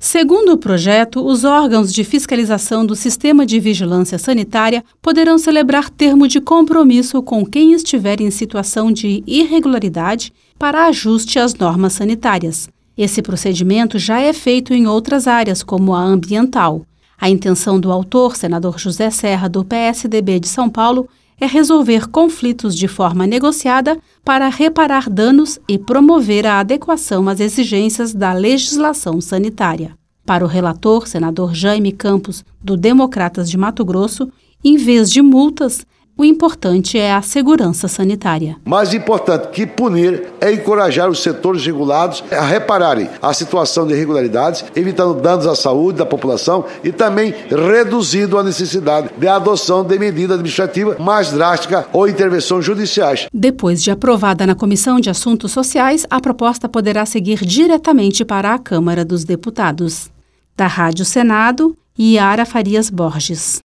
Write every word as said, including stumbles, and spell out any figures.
Segundo o projeto, os órgãos de fiscalização do Sistema de Vigilância Sanitária poderão celebrar termo de compromisso com quem estiver em situação de irregularidade para ajuste às normas sanitárias. Esse procedimento já é feito em outras áreas, como a ambiental. A intenção do autor, senador José Serra, do P S D B de São Paulo, é resolver conflitos de forma negociada para reparar danos e promover a adequação às exigências da legislação sanitária. Para o relator, senador Jaime Campos, do Democratas de Mato Grosso, em vez de multas, o importante é a segurança sanitária. Mais importante que punir é encorajar os setores regulados a repararem a situação de irregularidades, evitando danos à saúde da população e também reduzindo a necessidade de adoção de medida administrativa mais drástica ou intervenções judiciais. Depois de aprovada na Comissão de Assuntos Sociais, a proposta poderá seguir diretamente para a Câmara dos Deputados. Da Rádio Senado, Yara Farias Borges.